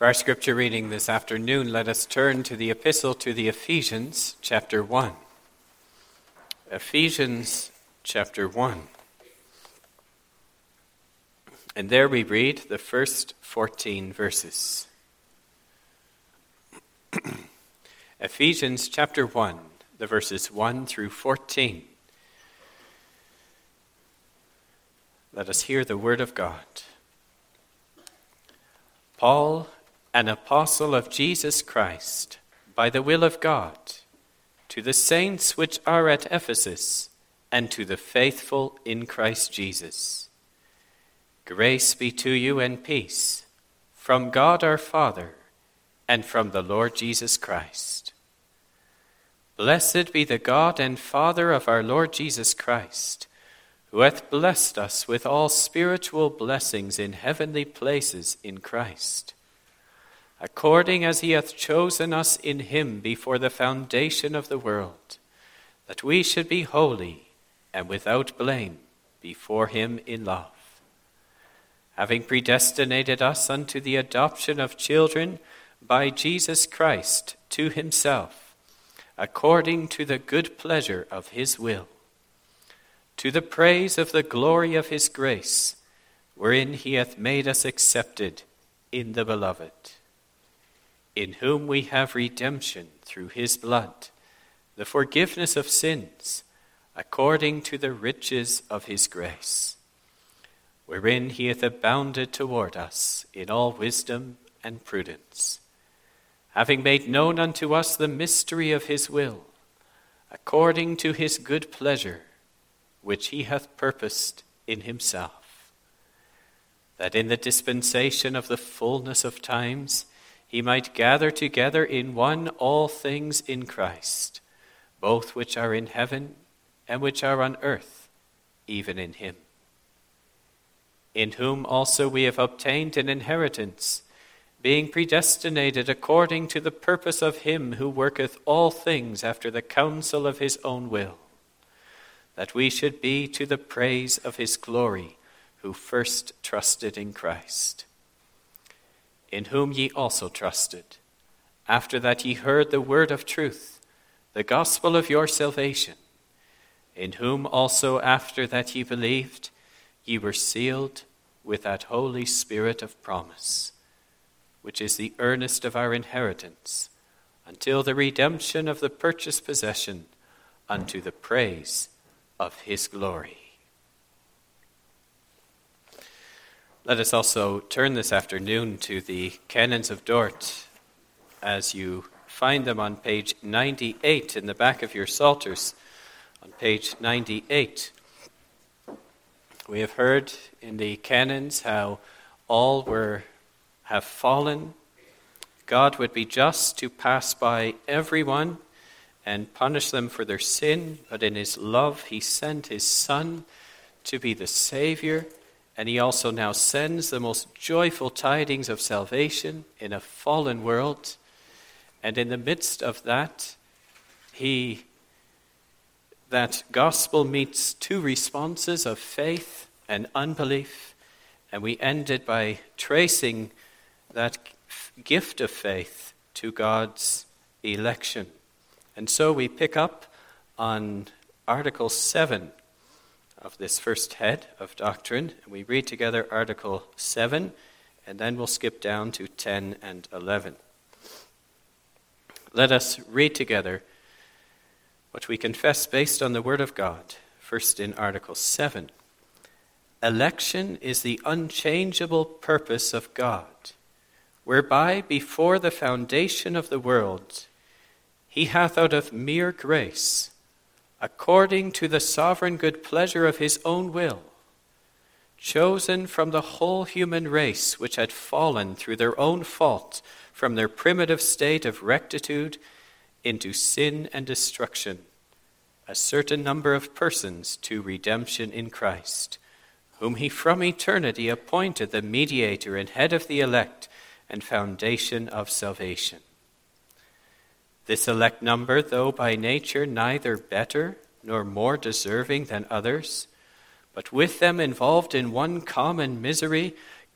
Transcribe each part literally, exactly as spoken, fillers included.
For our scripture reading this afternoon, let us turn to the epistle to the Ephesians, chapter one. Ephesians, chapter one. And there we read the first fourteen verses. Ephesians, chapter one, the verses one through fourteen. Let us hear the word of God. Paul, an apostle of Jesus Christ, by the will of God, to the saints which are at Ephesus, and to the faithful in Christ Jesus. Grace be to you and peace, from God our Father, and from the Lord Jesus Christ. Blessed be the God and Father of our Lord Jesus Christ, who hath blessed us with all spiritual blessings in heavenly places in Christ, according as he hath chosen us in him before the foundation of the world, that we should be holy and without blame before him in love, having predestinated us unto the adoption of children by Jesus Christ to himself, according to the good pleasure of his will, to the praise of the glory of his grace, wherein he hath made us accepted in the beloved, in whom we have redemption through his blood, the forgiveness of sins, according to the riches of his grace, wherein he hath abounded toward us in all wisdom and prudence, having made known unto us the mystery of his will, according to his good pleasure, which he hath purposed in himself, that in the dispensation of the fullness of times he might gather together in one all things in Christ, both which are in heaven and which are on earth, even in him, in whom also we have obtained an inheritance, being predestinated according to the purpose of him who worketh all things after the counsel of his own will, that we should be to the praise of his glory, who first trusted in Christ, in whom ye also trusted, after that ye heard the word of truth, the gospel of your salvation, in whom also after that ye believed, ye were sealed with that Holy Spirit of promise, which is the earnest of our inheritance, until the redemption of the purchased possession, unto the praise of his glory. Let us also turn this afternoon to the Canons of Dort, as you find them on page ninety-eight in the back of your Psalters. On page ninety-eight, we have heard in the Canons how all were have fallen. God would be just to pass by everyone and punish them for their sin, but in his love he sent his Son to be the Savior, and he also now sends the most joyful tidings of salvation in a fallen world. And in the midst of that, he that gospel meets two responses of faith and unbelief, and we ended by tracing that gift of faith to God's election. And so we pick up on Article seven of this first head of doctrine. And we read together Article seven, and then we'll skip down to ten and eleven. Let us read together what we confess based on the Word of God. First in Article seven. Election is the unchangeable purpose of God, whereby before the foundation of the world he hath out of mere grace, according to the sovereign good pleasure of his own will, chosen from the whole human race which had fallen through their own fault from their primitive state of rectitude into sin and destruction, a certain number of persons to redemption in Christ, whom he from eternity appointed the mediator and head of the elect and foundation of salvation. This elect number, though by nature neither better nor more deserving than others, but with them involved in one common misery,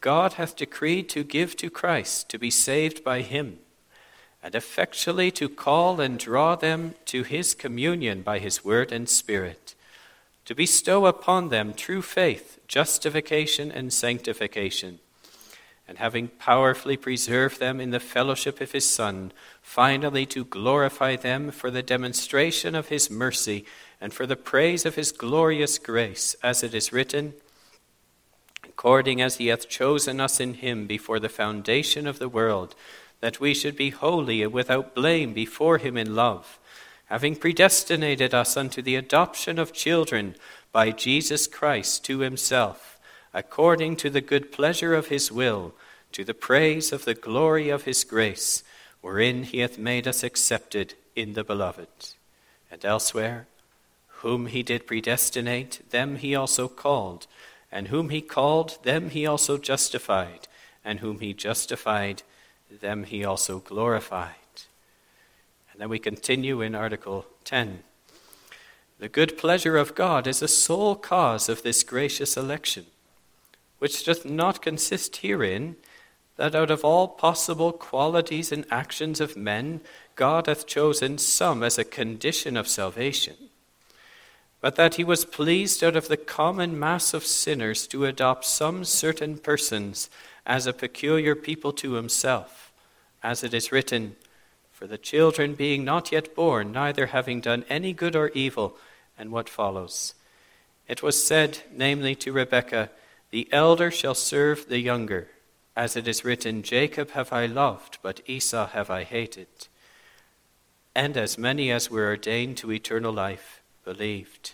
God hath decreed to give to Christ, to be saved by him, and effectually to call and draw them to his communion by his word and Spirit, to bestow upon them true faith, justification, and sanctification, and having powerfully preserved them in the fellowship of his Son, finally to glorify them for the demonstration of his mercy and for the praise of his glorious grace, as it is written, according as he hath chosen us in him before the foundation of the world, that we should be holy and without blame before him in love, having predestinated us unto the adoption of children by Jesus Christ to himself, according to the good pleasure of his will, to the praise of the glory of his grace, wherein he hath made us accepted in the beloved. And elsewhere, whom he did predestinate, them he also called, and whom he called, them he also justified, and whom he justified, them he also glorified. And then we continue in Article ten. The good pleasure of God is the sole cause of this gracious election, which doth not consist herein, that out of all possible qualities and actions of men, God hath chosen some as a condition of salvation, but that he was pleased out of the common mass of sinners to adopt some certain persons as a peculiar people to himself, as it is written, for the children being not yet born, neither having done any good or evil, and what follows. It was said, namely to Rebekah, the elder shall serve the younger, as it is written, Jacob have I loved, but Esau have I hated. And as many as were ordained to eternal life believed.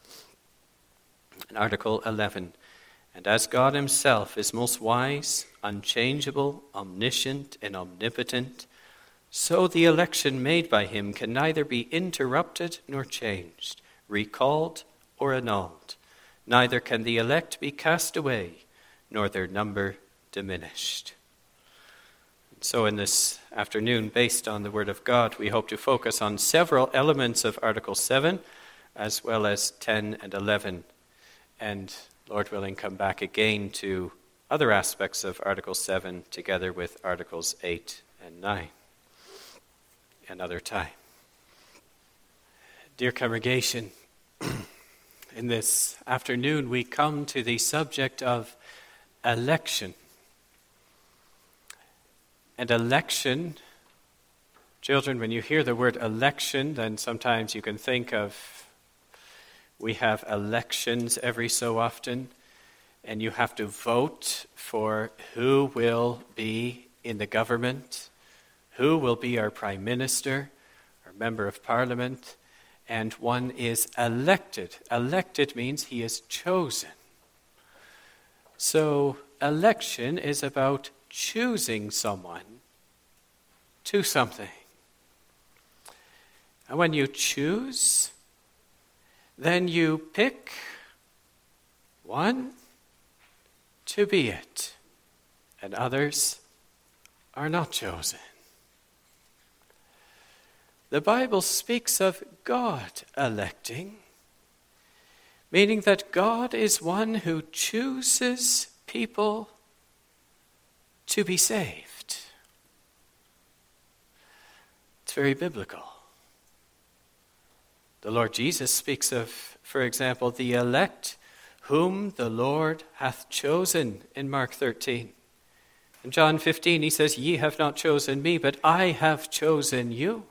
In Article eleven, and as God himself is most wise, unchangeable, omniscient, and omnipotent, so the election made by him can neither be interrupted nor changed, recalled or annulled. Neither can the elect be cast away, nor their number diminished. So in this afternoon, based on the Word of God, we hope to focus on several elements of Article seven, as well as ten and eleven. And, Lord willing, come back again to other aspects of Article seven, together with Articles eight and nine, another time. Dear congregation, in this afternoon, we come to the subject of election. And election, children, when you hear the word election, then sometimes you can think of, we have elections every so often, and you have to vote for who will be in the government, who will be our prime minister, our member of parliament, and one is elected. Elected means he is chosen. So election is about choosing someone to something. And when you choose, then you pick one to be it, and others are not chosen. The Bible speaks of God electing, meaning that God is one who chooses people to be saved. It's very biblical. The Lord Jesus speaks of, for example, the elect whom the Lord hath chosen in Mark thirteen. In John fifteen, he says, ye have not chosen me, but I have chosen you.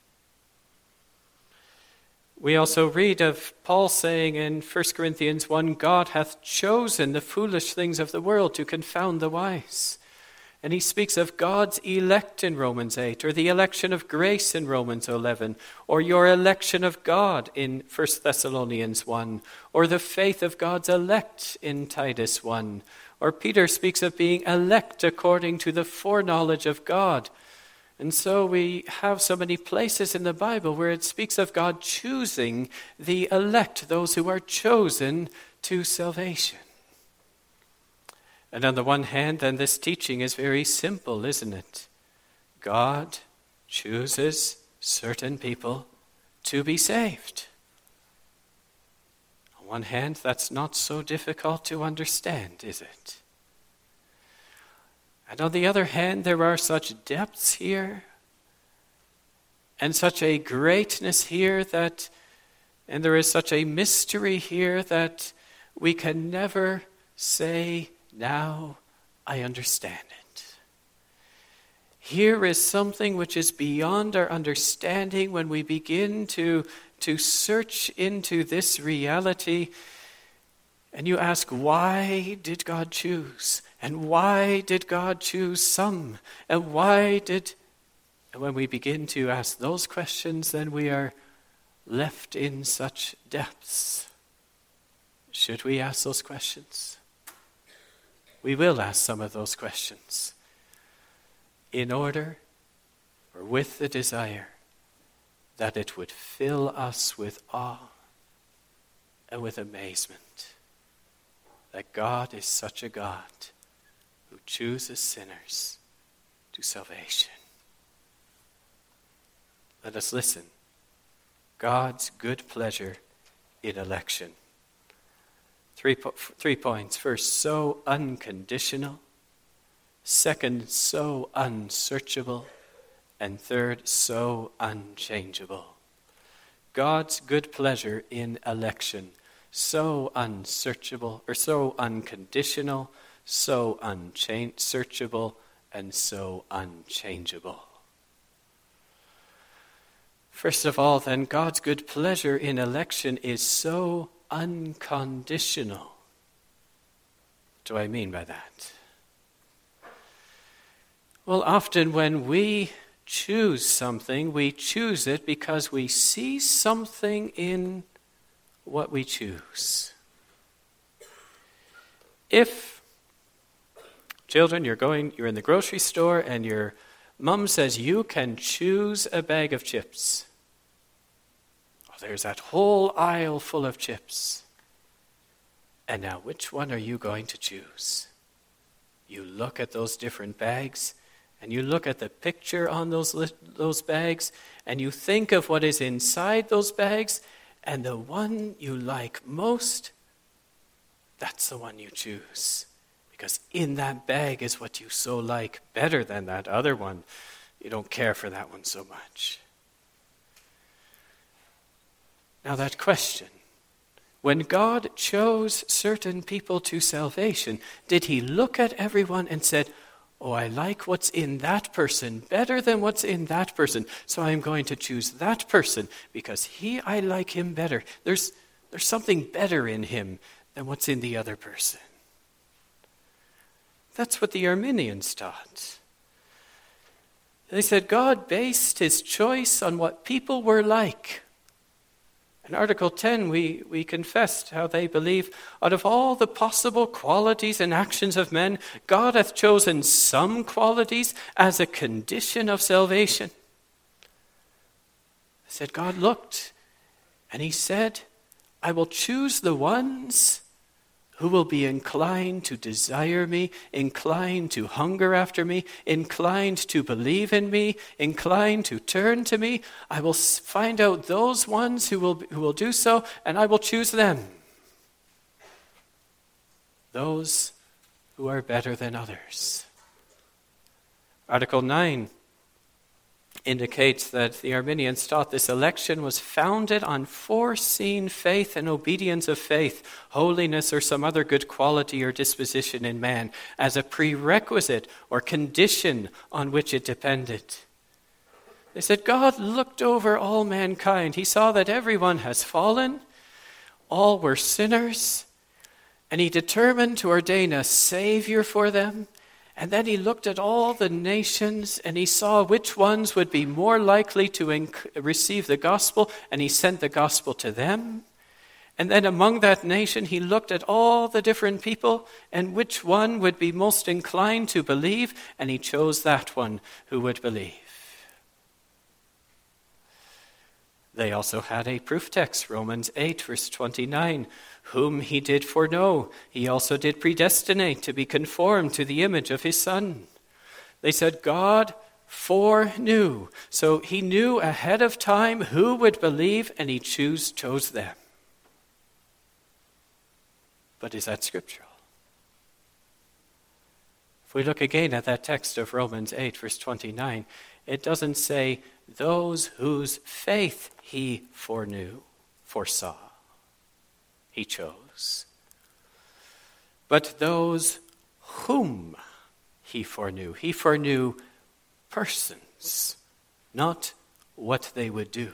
We also read of Paul saying in First Corinthians one, God hath chosen the foolish things of the world to confound the wise. And he speaks of God's elect in Romans eight, or the election of grace in Romans eleven, or your election of God in First Thessalonians one, or the faith of God's elect in Titus one. Or Peter speaks of being elect according to the foreknowledge of God. And so we have so many places in the Bible where it speaks of God choosing the elect, those who are chosen to salvation. And on the one hand, then this teaching is very simple, isn't it? God chooses certain people to be saved. On one hand, that's not so difficult to understand, is it? And on the other hand, there are such depths here and such a greatness here that, and there is such a mystery here that we can never say, now I understand it. Here is something which is beyond our understanding when we begin to, to search into this reality. And you ask, why did God choose? And why did God choose some? And why did... And when we begin to ask those questions, then we are left in such depths. Should we ask those questions? We will ask some of those questions in order or with the desire that it would fill us with awe and with amazement that God is such a God who chooses sinners to salvation. Let us listen. God's good pleasure in election. Three, po- three points. First, so unconditional. Second, so unsearchable. And third, so unchangeable. God's good pleasure in election. So unsearchable, or so unconditional, so unsearchable, and so unchangeable. First of all, then, God's good pleasure in election is so unconditional. What do I mean by that? Well, often when we choose something, we choose it because we see something in what we choose. If, children, you're going, you're in the grocery store and your mom says you can choose a bag of chips. Oh, there's that whole aisle full of chips. And now, which one are you going to choose? You look at those different bags, and you look at the picture on those those bags, and you think of what is inside those bags, and the one you like most, that's the one you choose. Because in that bag is what you so like better than that other one. You don't care for that one so much. Now that question, when God chose certain people to salvation, did he look at everyone and said, oh, I like what's in that person better than what's in that person, so I'm going to choose that person because he, I like him better. There's, there's something better in him than what's in the other person. That's what the Arminians taught. They said God based his choice on what people were like. In Article ten, we, we confessed how they believe, out of all the possible qualities and actions of men, God hath chosen some qualities as a condition of salvation. They said God looked, and he said, I will choose the ones who will be inclined to desire me, inclined to hunger after me, inclined to believe in me, inclined to turn to me. I will find out those ones who will, who will do so, and I will choose them. Those who are better than others. Article nine indicates that the Arminians taught this election was founded on foreseen faith and obedience of faith, holiness or some other good quality or disposition in man, as a prerequisite or condition on which it depended. They said God looked over all mankind. He saw that everyone has fallen, all were sinners, and he determined to ordain a Savior for them. And then he looked at all the nations and he saw which ones would be more likely to inc- receive the gospel, and he sent the gospel to them. And then among that nation he looked at all the different people and which one would be most inclined to believe, and he chose that one who would believe. They also had a proof text, Romans eight, verse twenty-nine. Whom he did foreknow, he also did predestinate to be conformed to the image of his Son. They said God foreknew. So he knew ahead of time who would believe, and he choose, chose them. But is that scriptural? If we look again at that text of Romans eight, verse twenty-nine, it doesn't say, those whose faith he foreknew, foresaw, he chose. But those whom he foreknew. He foreknew persons, not what they would do.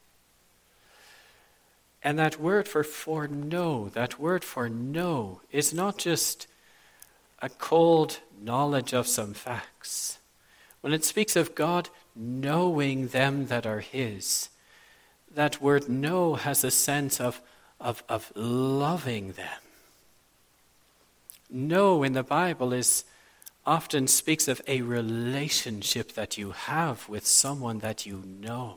And that word for foreknow, that word for know, is not just a cold knowledge of some facts. When it speaks of God knowing them that are his, that word know has a sense of, of, of loving them. Know in the Bible is often speaks of a relationship that you have with someone that you know.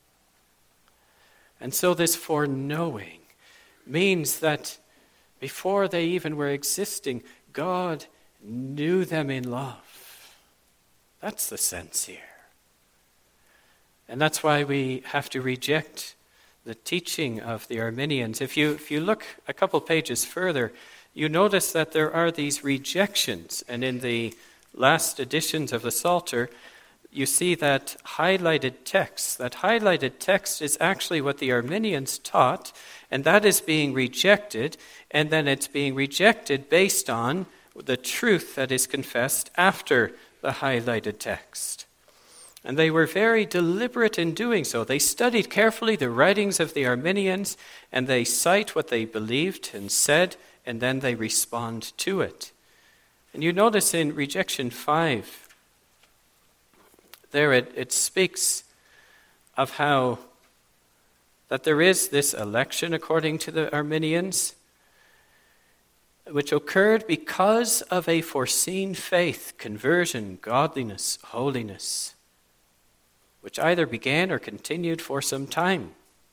And so this foreknowing means that before they even were existing, God knew them in love. That's the sense here. And that's why we have to reject the teaching of the Arminians. If you, if you look a couple pages further, you notice that there are these rejections. And in the last editions of the Psalter, you see that highlighted text. That highlighted text is actually what the Arminians taught, and that is being rejected, and then it's being rejected based on the truth that is confessed after the highlighted text. And they were very deliberate in doing so. They studied carefully the writings of the Arminians, and they cite what they believed and said, and then they respond to it. And you notice in rejection five, there it, it speaks of how that there is this election according to the Arminians, which occurred because of a foreseen faith, conversion, godliness, holiness, which either began or continued for some time.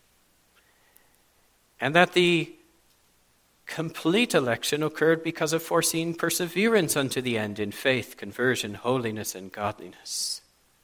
And that the complete election occurred because of foreseen perseverance unto the end in faith, conversion, holiness, and godliness.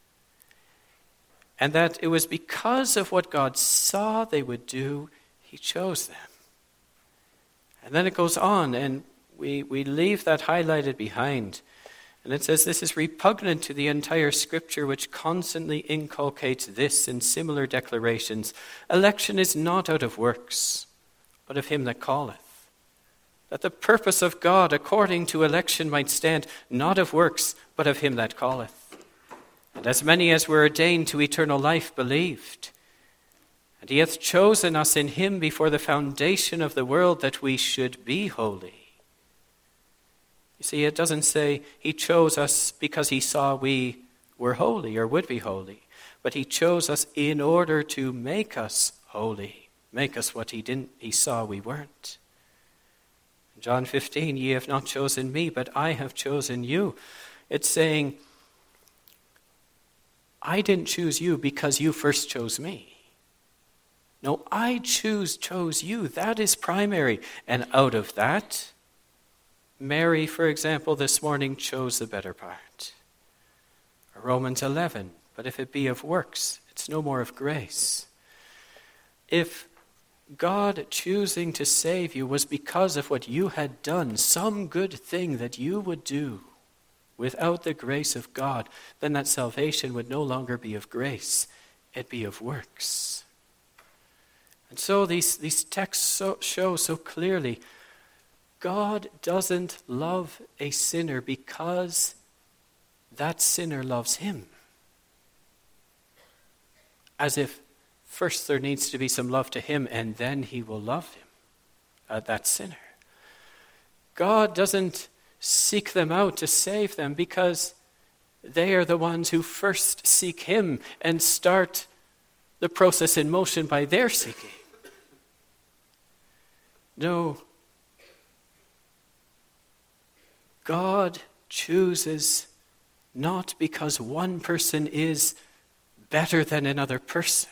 And that it was because of what God saw they would do, he chose them. And then it goes on, and we, we leave that highlighted behind. And it says this is repugnant to the entire Scripture, which constantly inculcates this in similar declarations. Election is not out of works, but of him that calleth. That the purpose of God according to election might stand, not of works, but of him that calleth. And as many as were ordained to eternal life believed. And he hath chosen us in him before the foundation of the world, that we should be holy. You see, it doesn't say he chose us because he saw we were holy or would be holy, but he chose us in order to make us holy, make us what he didn't, he saw we weren't. In John fifteen, ye have not chosen me, but I have chosen you. It's saying, I didn't choose you because you first chose me. No, I choose, chose you. That is primary. And out of that, Mary, for example, this morning chose the better part. Romans eleven, but if it be of works, it's no more of grace. If God choosing to save you was because of what you had done, some good thing that you would do without the grace of God, then that salvation would no longer be of grace, it'd be of works. And so these, these texts so, show so clearly, God doesn't love a sinner because that sinner loves him. As if first there needs to be some love to him and then he will love him, uh, that sinner. God doesn't seek them out to save them because they are the ones who first seek him and start the process in motion by their seeking. No. God chooses not because one person is better than another person.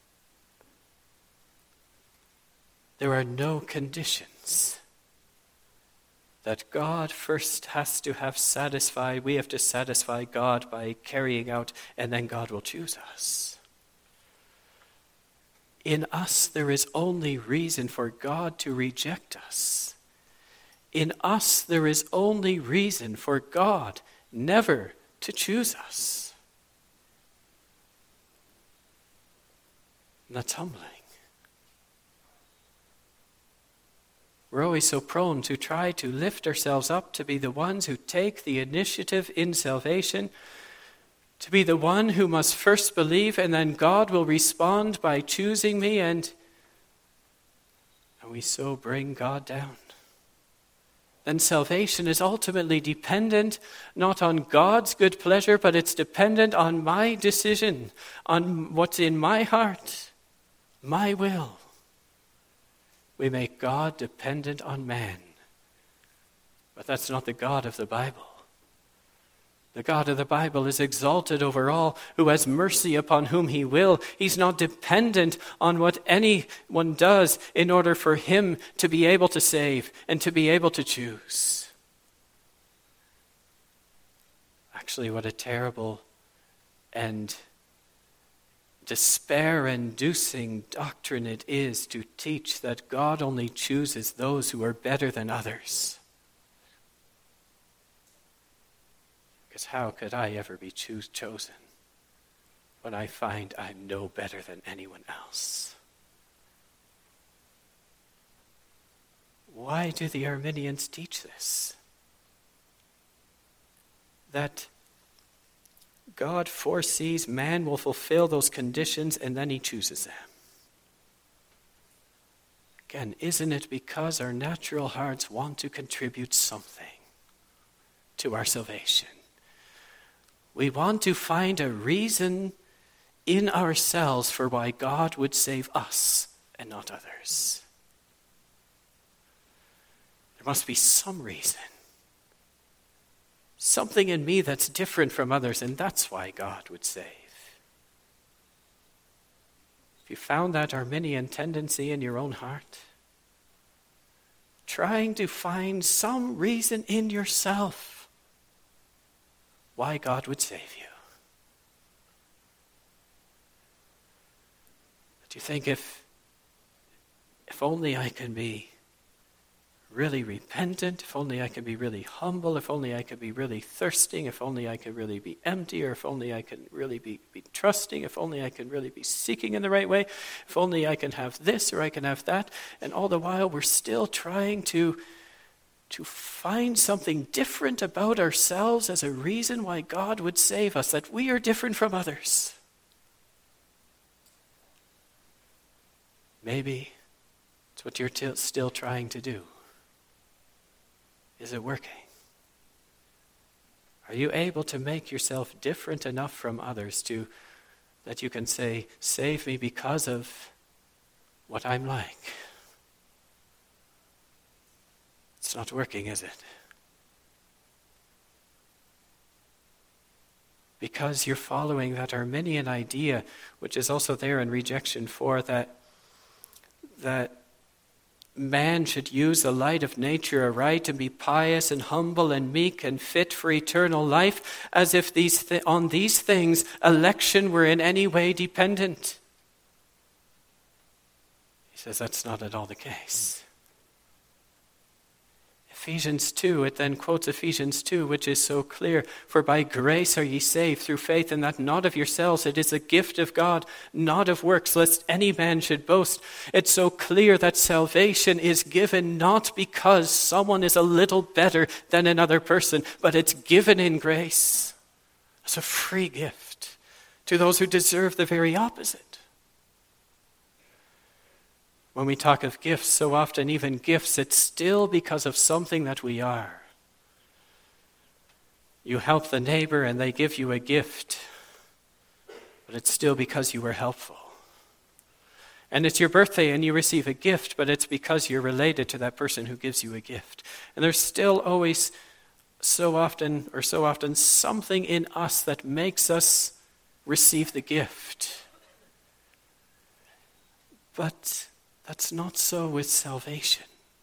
There are no conditions that God first has to have satisfied. We have to satisfy God by carrying out, and then God will choose us. In us, there is only reason for God to reject us. in us there is only reason for God never to choose us. And that's humbling. We're always so prone to try to lift ourselves up, to be the ones who take the initiative in salvation, to be the one who must first believe, and then God will respond by choosing me, and, and we so bring God down. Then salvation is ultimately dependent not on God's good pleasure, but it's dependent on my decision, on what's in my heart, my will. We make God dependent on man. But that's not the God of the Bible. The God of the Bible is exalted over all, who has mercy upon whom he will. He's not dependent on what anyone does in order for him to be able to save and to be able to choose. Actually, what a terrible and despair-inducing doctrine it is to teach that God only chooses those who are better than others. Because how could I ever be choose, chosen when I find I'm no better than anyone else? Why do the Arminians teach this? That God foresees man will fulfill those conditions and then he chooses them. Again, isn't it because our natural hearts want to contribute something to our salvation? We want to find a reason in ourselves for why God would save us and not others. There must be some reason. Something in me that's different from others, and that's why God would save. If you found that Arminian tendency in your own heart, trying to find some reason in yourself why God would save you. But you think if, if only I can be really repentant, if only I could be really humble, if only I could be really thirsting, if only I could really be empty, or if only I could really be, be trusting, if only I can really be seeking in the right way, if only I can have this or I can have that. And all the while we're still trying to, to find something different about ourselves as a reason why God would save us, that we are different from others. Maybe it's what you're t- still trying to do. Is it working? Are you able to make yourself different enough from others to that you can say, save me because of what I'm like? It's not working, is it? Because you're following that Arminian idea, which is also there in Rejection four, that that man should use the light of nature aright and be pious and humble and meek and fit for eternal life, as if these th- on these things election were in any way dependent. He says that's not at all the case. Ephesians two, it then quotes Ephesians two, which is so clear. For by grace are ye saved through faith, and that not of yourselves. It is a gift of God, not of works, lest any man should boast. It's so clear that salvation is given not because someone is a little better than another person, but it's given in grace as a free gift to those who deserve the very opposite. When we talk of gifts, so often even gifts, it's still because of something that we are. You help the neighbor and they give you a gift, but it's still because you were helpful. And it's your birthday and you receive a gift, but it's because you're related to that person who gives you a gift. And there's still always so often, or so often, something in us that makes us receive the gift. But that's not so with salvation.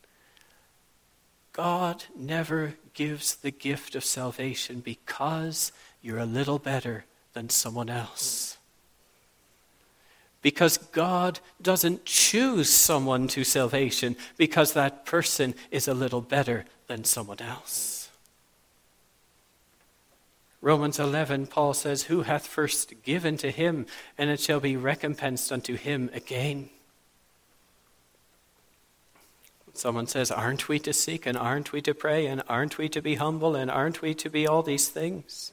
God never gives the gift of salvation because you're a little better than someone else. because God doesn't choose someone to salvation because that person is a little better than someone else. Romans eleven, Paul says, who hath first given to him, and it shall be recompensed unto him again. Someone says, aren't we to seek, and aren't we to pray, and aren't we to be humble, and aren't we to be all these things?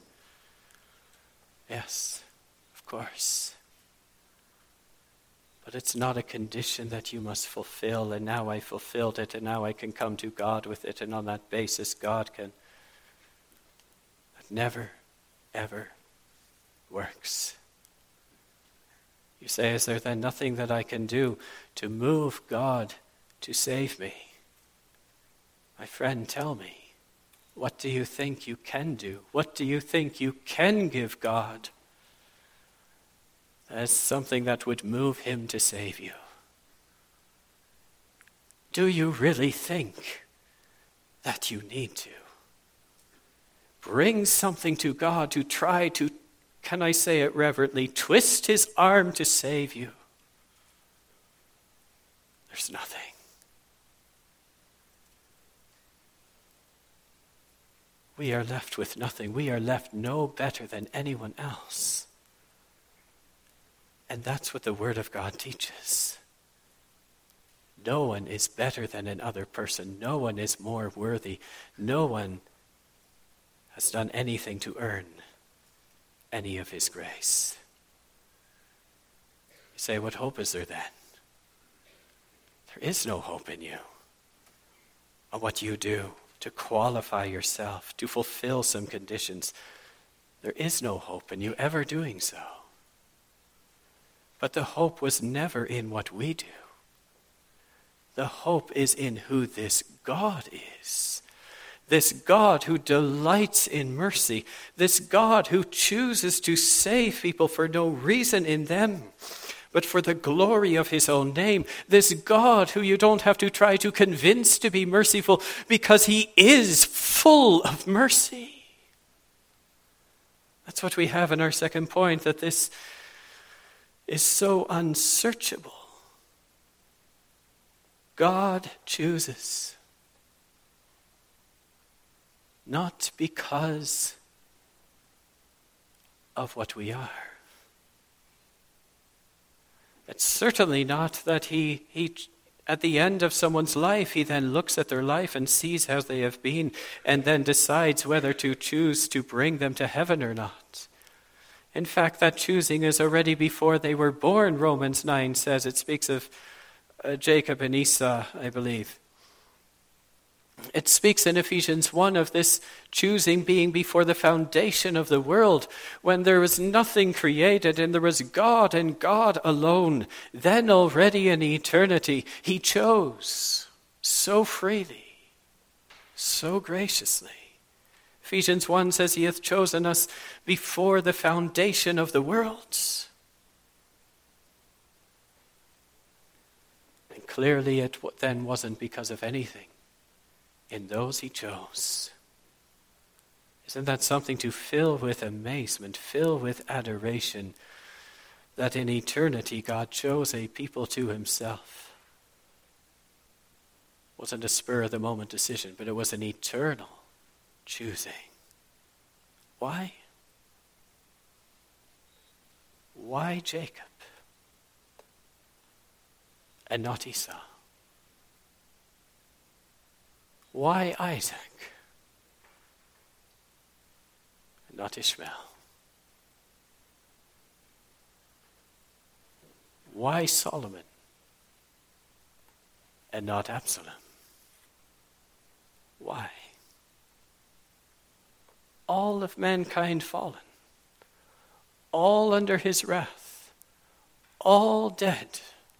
Yes, of course. But it's not a condition that you must fulfill, and now I fulfilled it, and now I can come to God with it, and on that basis God can. That never, ever works. You say, is there then nothing that I can do to move God to save me? My friend, tell me, what do you think you can do? What do you think you can give God as something that would move him to save you? Do you really think that you need to bring something to God to try to, can I say it reverently, twist his arm to save you? There's nothing. We are left with nothing. We are left no better than anyone else. And that's what the Word of God teaches. No one is better than another person. No one is more worthy. No one has done anything to earn any of his grace. You say, what hope is there then? There is no hope in you, on what you do to qualify yourself, to fulfill some conditions. There is no hope in you ever doing so. But the hope was never in what we do. The hope is in who this God is. This God who delights in mercy. This God who chooses to save people for no reason in them, but for the glory of his own name. This God who you don't have to try to convince to be merciful, because he is full of mercy. That's what we have in our second point, that this is so unsearchable. God chooses, not because of what we are. It's certainly not that he, he, at the end of someone's life, he then looks at their life and sees how they have been and then decides whether to choose to bring them to heaven or not. In fact, that choosing is already before they were born, Romans nine says. It speaks of uh, Jacob and Esau, I believe. It speaks in Ephesians one of this choosing being before the foundation of the world, when there was nothing created and there was God and God alone. Then already in eternity, he chose so freely, so graciously. Ephesians one says he hath chosen us before the foundation of the worlds. And clearly it then wasn't because of anything in those he chose. Isn't that something to fill with amazement, fill with adoration, that in eternity God chose a people to himself? It wasn't a spur-of-the-moment decision, but it was an eternal choosing. Why? Why Jacob and not Esau? Why Isaac and not Ishmael? Why Solomon and not Absalom? Why? All of mankind fallen, all under his wrath, all dead.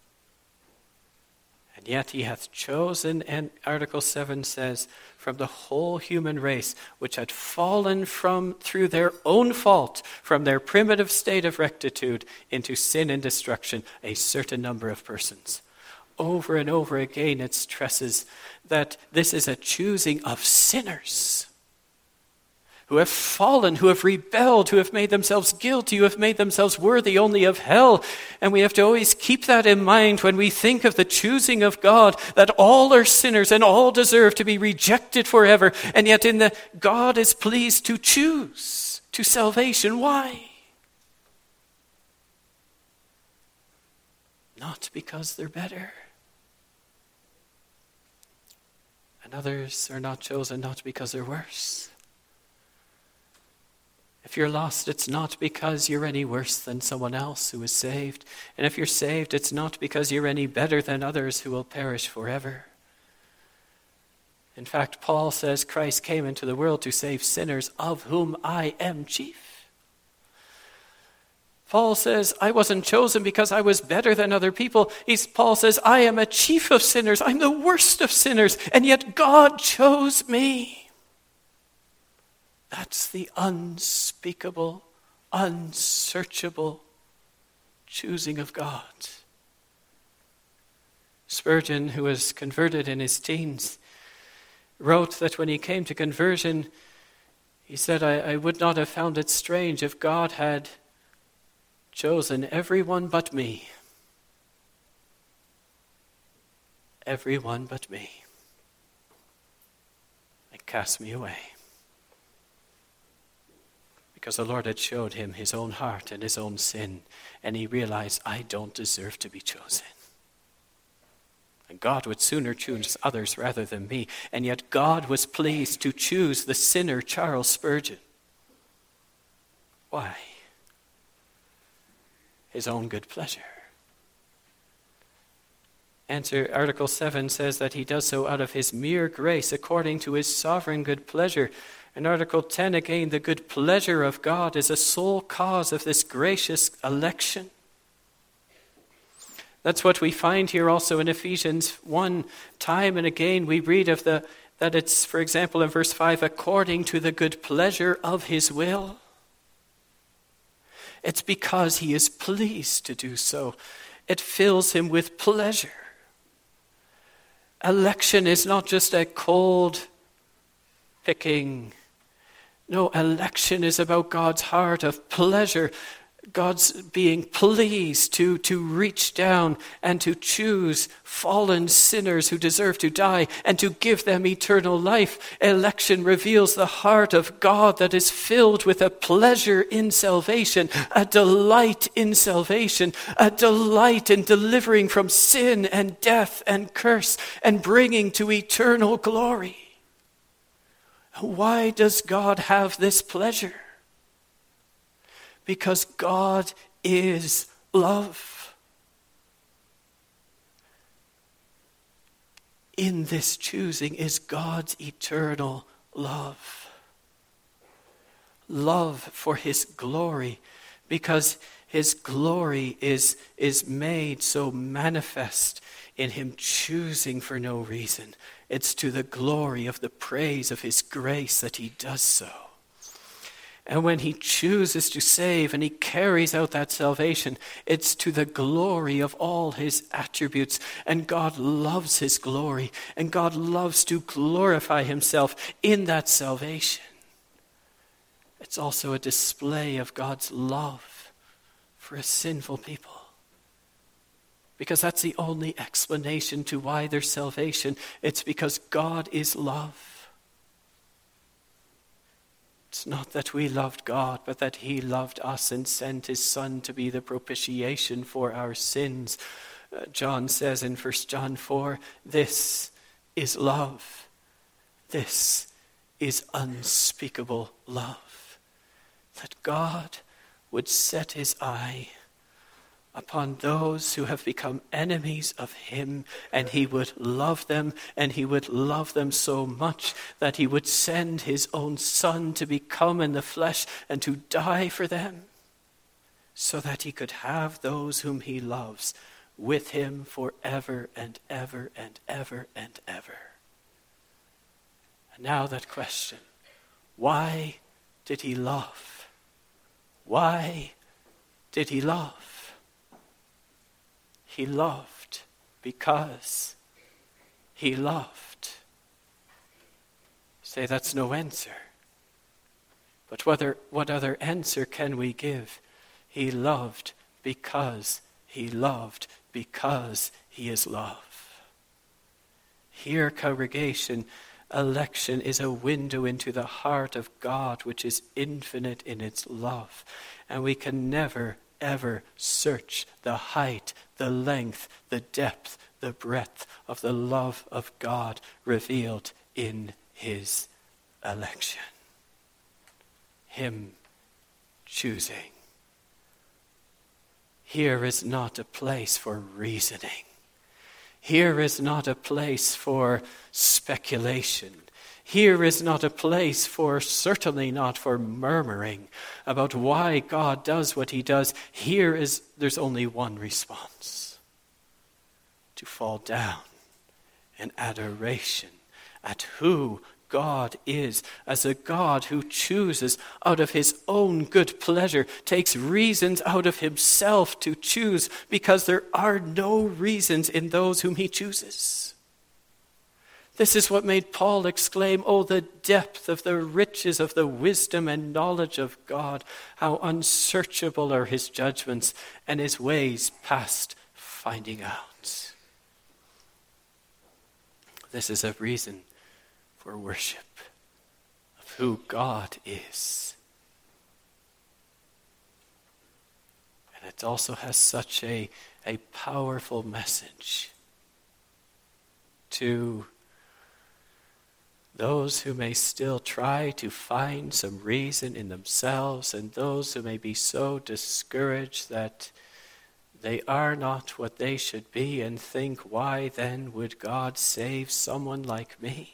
And yet he hath chosen, and Article seven says, from the whole human race, which had fallen from through their own fault, from their primitive state of rectitude into sin and destruction, a certain number of persons. Over and over again it stresses that this is a choosing of sinners. who have fallen, who have rebelled, who have made themselves guilty, who have made themselves worthy only of hell. And we have to always keep that in mind when we think of the choosing of God, that all are sinners and all deserve to be rejected forever. And yet in the God is pleased to choose to salvation. Why? Not because they're better. And others are not chosen not because they're worse. If you're lost, it's not because you're any worse than someone else who is saved. And if you're saved, it's not because you're any better than others who will perish forever. In fact, Paul says Christ came into the world to save sinners, of whom I am chief. Paul says, I wasn't chosen because I was better than other people. He's, Paul says, I am a chief of sinners. I'm the worst of sinners. And yet God chose me. That's the unspeakable, unsearchable choosing of God. Spurgeon, who was converted in his teens, wrote that when he came to conversion, he said, I, I would not have found it strange if God had chosen everyone but me. Everyone but me. And cast me away. Because the Lord had showed him his own heart and his own sin, and he realized, I don't deserve to be chosen. And God would sooner choose others rather than me. And yet God was pleased to choose the sinner Charles Spurgeon. Why? His own good pleasure. Answer, Article seven says that he does so out of his mere grace, according to his sovereign good pleasure. And Article ten again, the good pleasure of God is a sole cause of this gracious election. That's what we find here also in Ephesians one. Time and again we read of the that it's, for example, in verse five, according to the good pleasure of his will. It's because he is pleased to do so. It fills him with pleasure. Election is not just a cold picking. No, election is about God's heart of pleasure. God's being pleased to, to reach down and to choose fallen sinners who deserve to die and to give them eternal life. Election reveals the heart of God that is filled with a pleasure in salvation, a delight in salvation, a delight in delivering from sin and death and curse and bringing to eternal glory. Why does God have this pleasure? Because God is love. In this choosing is God's eternal love. Love for his glory, because his glory is, is made so manifest in him choosing for no reason. It's to the glory of the praise of his grace that he does so. And when he chooses to save and he carries out that salvation, it's to the glory of all his attributes. And God loves his glory. And God loves to glorify himself in that salvation. It's also a display of God's love for a sinful people. Because that's the only explanation to why there's salvation. It's because God is love. It's not that we loved God, but that he loved us and sent his Son to be the propitiation for our sins. Uh, John says in First John four, this is love. This is unspeakable love. That God would set his eye upon those who have become enemies of him, and he would love them, and he would love them so much that he would send his own Son to become in the flesh and to die for them, so that he could have those whom he loves with him forever and ever and ever and ever. And now that question, why did he love? Why did he love? He loved because he loved. Say, that's no answer. But whether, what other answer can we give? He loved because he loved because he is love. Here, congregation, election is a window into the heart of God, which is infinite in its love. And we can never, ever search the height, the length, the depth, the breadth of the love of God revealed in his election. Him choosing. Here is not a place for reasoning. Here is not a place for speculation. Here is not a place for, certainly not for murmuring about why God does what he does. Here is, there's only one response. To fall down in adoration at who God is, as a God who chooses out of his own good pleasure, takes reasons out of himself to choose, because there are no reasons in those whom he chooses. This is what made Paul exclaim, "Oh, the depth of the riches of the wisdom and knowledge of God! How unsearchable are his judgments and his ways past finding out." This is a reason for worship of who God is. And it also has such a, a powerful message to those who may still try to find some reason in themselves, and those who may be so discouraged that they are not what they should be and think, why then would God save someone like me?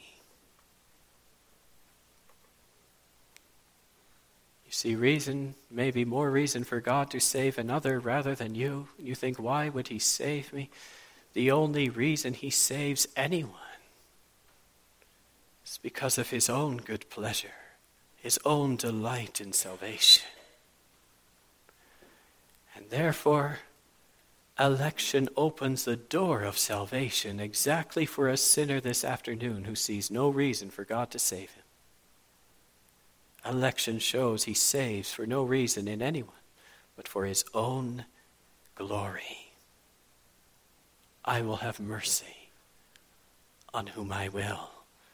You see, reason, maybe more reason for God to save another rather than you. You think, why would he save me? The only reason he saves anyone is because of his own good pleasure, his own delight in salvation. And therefore, election opens the door of salvation exactly for a sinner this afternoon who sees no reason for God to save him. Election shows he saves for no reason in anyone, but for his own glory. I will have mercy on whom I will.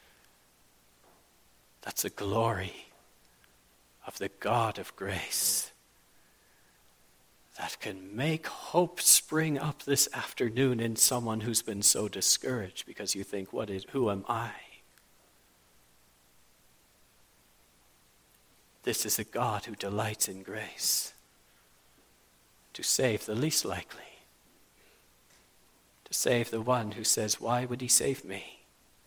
That's the glory of the God of grace that can make hope spring up this afternoon in someone who's been so discouraged because you think, what is, who am I? This is a God who delights in grace to save the least likely, to save the one who says, why would he save me?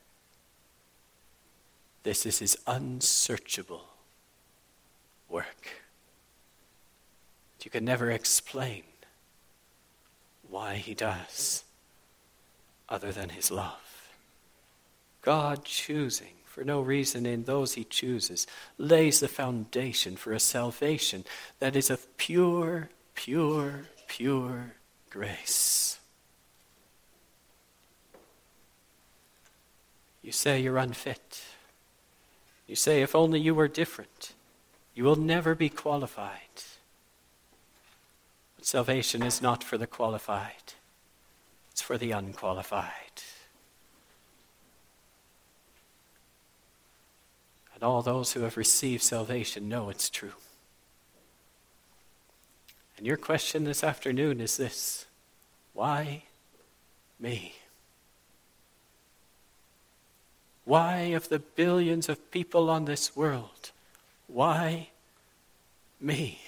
This is his unsearchable work. You can never explain why he does, other than his love. God choosing for no reason in those he chooses lays the foundation for a salvation that is of pure, pure, pure grace. You say you're unfit. You say if only you were different, you will never be qualified. But salvation is not for the qualified. It's for the unqualified. And all those who have received salvation know it's true. And your question this afternoon is this: why me? Why, of the billions of people on this world, why me?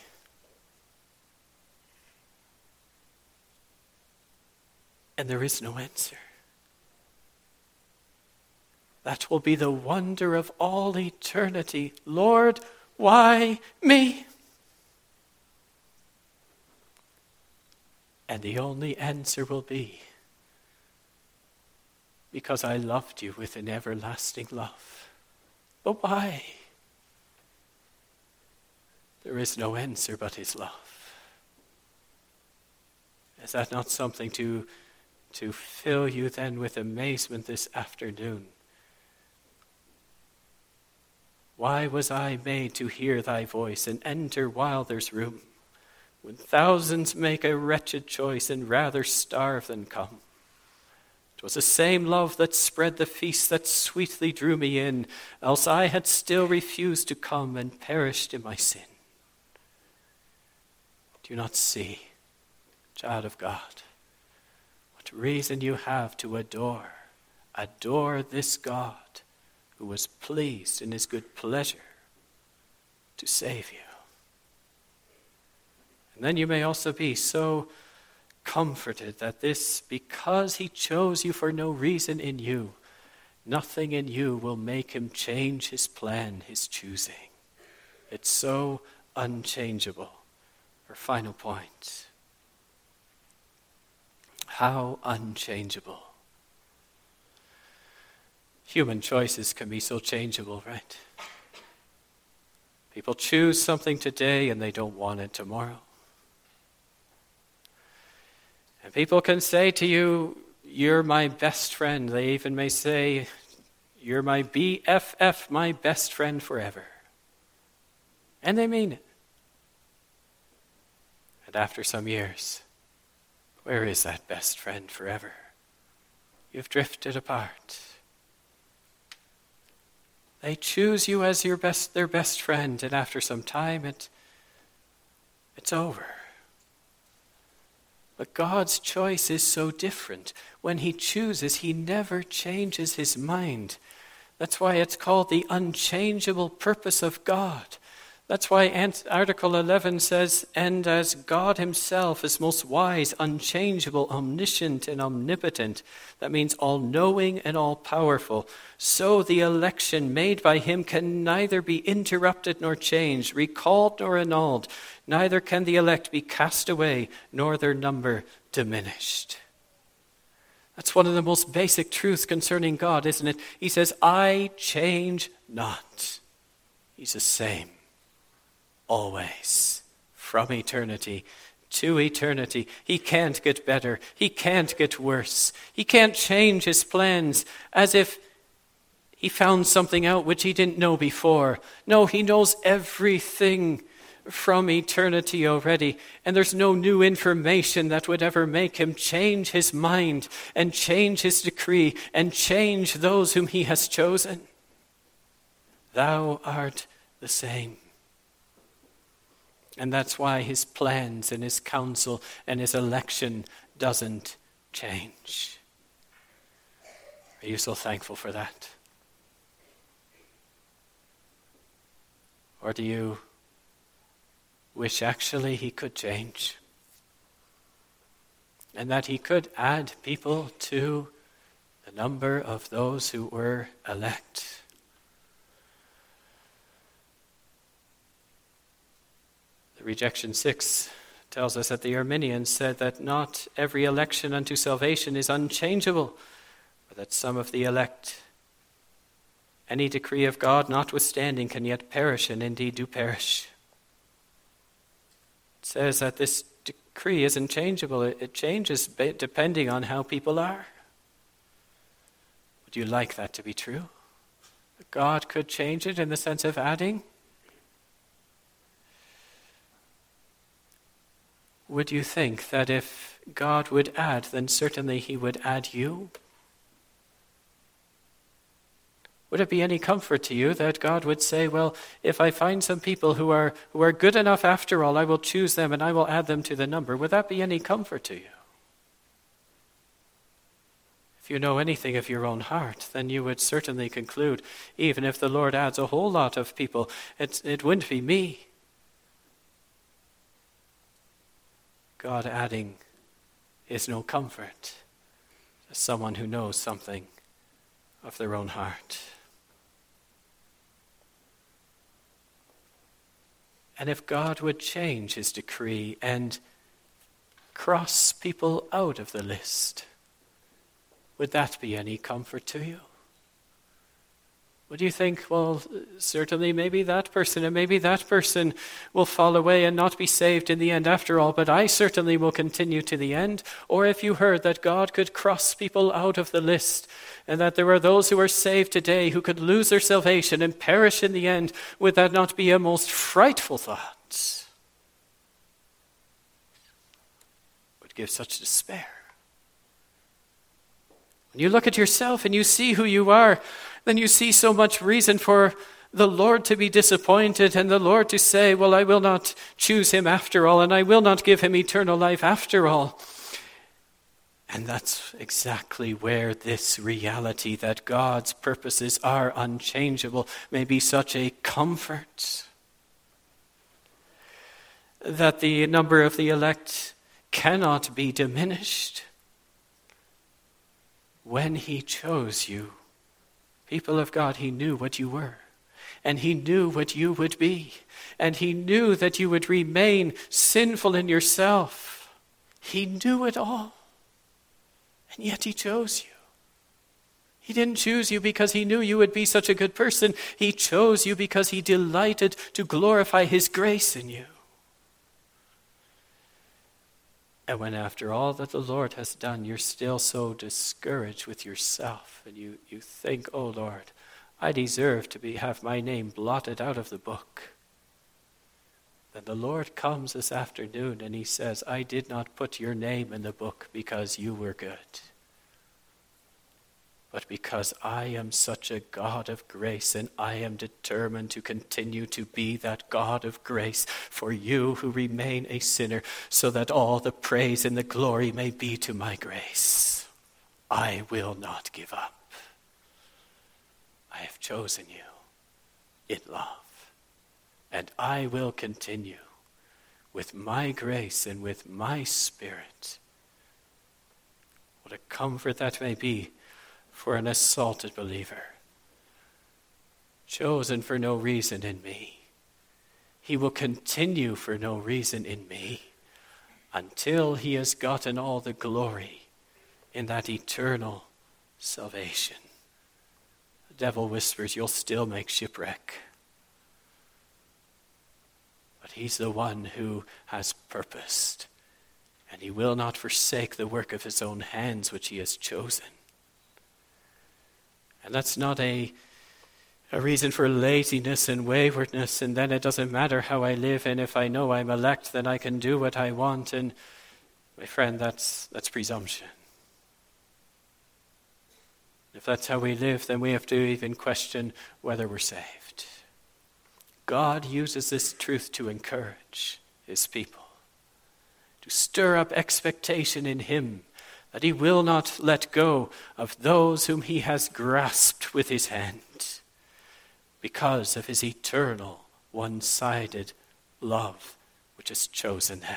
And there is no answer. That will be the wonder of all eternity. Lord, why me? And the only answer will be, because I loved you with an everlasting love. But why? There is no answer but his love. Is that not something to, to fill you then with amazement this afternoon? Why was I made to hear thy voice and enter while there's room, when thousands make a wretched choice and rather starve than come? 'Twas the same love that spread the feast that sweetly drew me in, else I had still refused to come and perished in my sin. Do you not see, child of God, what reason you have to adore, adore this God who was pleased in his good pleasure to save you? And then you may also be so comforted that this, because he chose you for no reason in you, nothing in you will make him change his plan, his choosing. It's so unchangeable. Our final point. How unchangeable. Human choices can be so changeable, right? People choose something today and they don't want it tomorrow. And people can say to you, you're my best friend. They even may say, you're my B F F, my best friend forever. And they mean it. And after some years, where is that best friend forever? You've drifted apart. They choose you as your best, their best friend, and after some time, it, it's over. But God's choice is so different. When he chooses, he never changes his mind. That's why it's called the unchangeable purpose of God. That's why Article eleven says, and as God himself is most wise, unchangeable, omniscient, and omnipotent, that means all-knowing and all-powerful, so the election made by him can neither be interrupted nor changed, recalled nor annulled. Neither can the elect be cast away, nor their number diminished. That's one of the most basic truths concerning God, isn't it? He says, I change not. He's the same. Always, from eternity to eternity. He can't get better. He can't get worse. He can't change his plans as if he found something out which he didn't know before. No, he knows everything from eternity already, and there's no new information that would ever make him change his mind and change his decree and change those whom he has chosen. Thou art the same. And that's why his plans and his counsel and his election doesn't change. Are you so thankful for that? Or do you wish actually he could change? And that he could add people to the number of those who were elect? The Rejection six tells us that the Arminians said that not every election unto salvation is unchangeable, but that some of the elect, any decree of God notwithstanding, can yet perish, and indeed do perish. It says that this decree isn't changeable. It changes depending on how people are. Would you like that to be true? That God could change it in the sense of adding? Would you think that if God would add, then certainly he would add you? Would it be any comfort to you that God would say, well, if I find some people who are who are good enough after all, I will choose them and I will add them to the number? Would that be any comfort to you? If you know anything of your own heart, then you would certainly conclude, even if the Lord adds a whole lot of people, it, it wouldn't be me. God adding is no comfort to someone who knows something of their own heart. And if God would change his decree and cross people out of the list, would that be any comfort to you? Would you think, well, certainly maybe that person and maybe that person will fall away and not be saved in the end after all, but I certainly will continue to the end? Or if you heard that God could cross people out of the list and that there are those who are saved today who could lose their salvation and perish in the end, would that not be a most frightful thought? Would give such despair. When you look at yourself and you see who you are, then you see so much reason for the Lord to be disappointed and the Lord to say, well, I will not choose him after all, and I will not give him eternal life after all. And that's exactly where this reality that God's purposes are unchangeable may be such a comfort. That the number of the elect cannot be diminished. When he chose you, people of God, he knew what you were, and he knew what you would be, and he knew that you would remain sinful in yourself. He knew it all, and yet he chose you. He didn't choose you because he knew you would be such a good person. He chose you because he delighted to glorify his grace in you. And when after all that the Lord has done, you're still so discouraged with yourself, and you, you think, oh Lord, I deserve to be have my name blotted out of the book. Then the Lord comes this afternoon and he says, I did not put your name in the book because you were good, but because I am such a God of grace, and I am determined to continue to be that God of grace for you who remain a sinner, so that all the praise and the glory may be to my grace. I will not give up. I have chosen you in love, and I will continue with my grace and with my Spirit. What a comfort that may be for an assaulted believer, chosen for no reason in me. He will continue for no reason in me until he has gotten all the glory in that eternal salvation. The devil whispers, you'll still make shipwreck. But he's the one who has purposed, and he will not forsake the work of his own hands which he has chosen. And that's not a, a reason for laziness and waywardness, and then it doesn't matter how I live, and if I know I'm elect, then I can do what I want. And my friend, that's that's presumption. If that's how we live, then we have to even question whether we're saved. God uses this truth to encourage his people, to stir up expectation in him, that he will not let go of those whom he has grasped with his hand because of his eternal, one-sided love which has chosen them.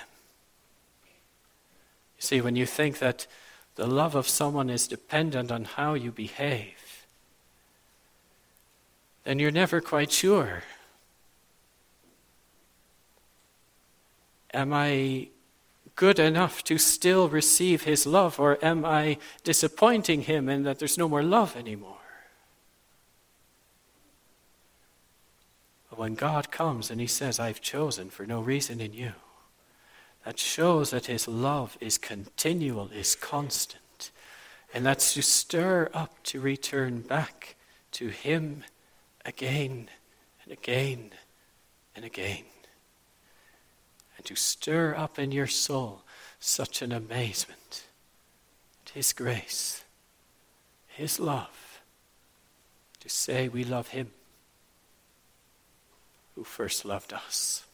You see, when you think that the love of someone is dependent on how you behave, then you're never quite sure. Am I good enough to still receive his love, or am I disappointing him in that there's no more love anymore? But when God comes and he says, I've chosen for no reason in you, that shows that his love is continual, is constant, and that's to stir up to return back to him again and again and again. To stir up in your soul such an amazement at his grace, his love, to say we love him who first loved us.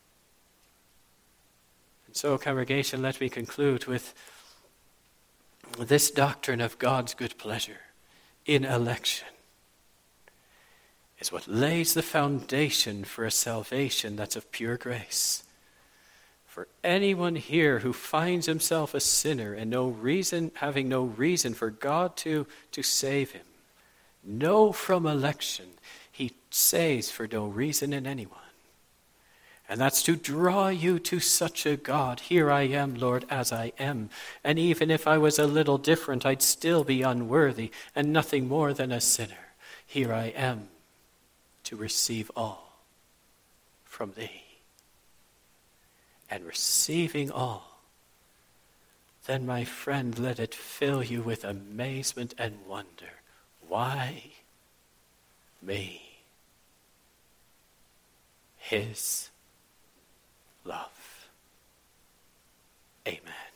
And so, congregation, let me conclude with this doctrine of God's good pleasure in election is what lays the foundation for a salvation that's of pure grace. For anyone here who finds himself a sinner and no reason, having no reason for God to, to save him, know from election he saves for no reason in anyone. And that's to draw you to such a God. Here I am, Lord, as I am. And even if I was a little different, I'd still be unworthy and nothing more than a sinner. Here I am to receive all from thee. And receiving all, then, my friend, let it fill you with amazement and wonder. Why me? His love. Amen.